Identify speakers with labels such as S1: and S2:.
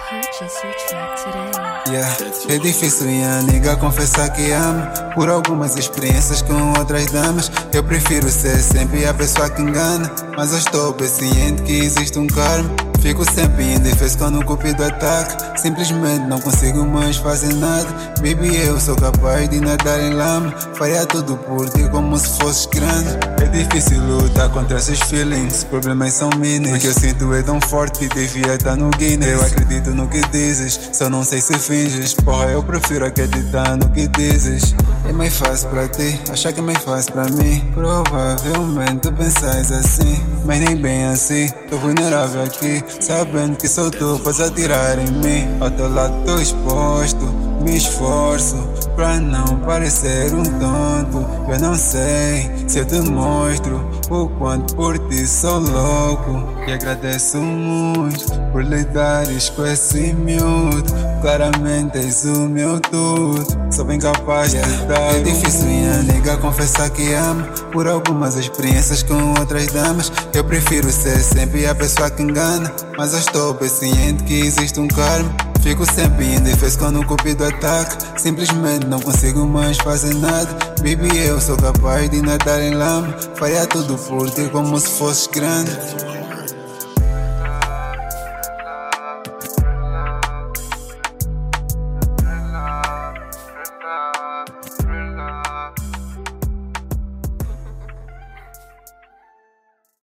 S1: Purchase your track today.
S2: Yeah. É difícil minha nega confessar que amo. Por algumas experiências com outras damas, eu prefiro ser sempre a pessoa que engana. Mas eu estou bem ciente que existe um karma. Fico sempre indefeso quando o cupido ataca. Simplesmente não consigo mais fazer nada. Baby, eu sou capaz de nadar em lama. Faria tudo por ti como se fosses grande. É difícil lutar contra esses feelings. Problemas são mínimos. O que eu sinto é tão forte que devia estar no Guinness. Eu acredito no que dizes, só não sei se finges. Porra, eu prefiro acreditar no que dizes. É mais fácil pra ti, achar que é mais fácil pra mim. Provavelmente tu pensas assim, mas nem bem assim. Tô vulnerável aqui, sabendo que sou tu, podes atirar em mim. Ao teu lado tô exposto, me esforço pra não parecer um tonto. Eu não sei se eu te mostro o quanto por ti sou louco. E agradeço muito por lidares com esse miúdo. Claramente és o meu tudo, sou bem capaz de dar. É difícil minha nega confessar que amo. Por algumas experiências com outras damas, eu prefiro ser sempre a pessoa que engana. Mas eu estou bem ciente que existe um karma. Fico sempre indefeso quando o cupido ataca. Simplesmente não consigo mais fazer nada. Baby, eu sou capaz de nadar em lama. Faria tudo por ti como se fosses grande.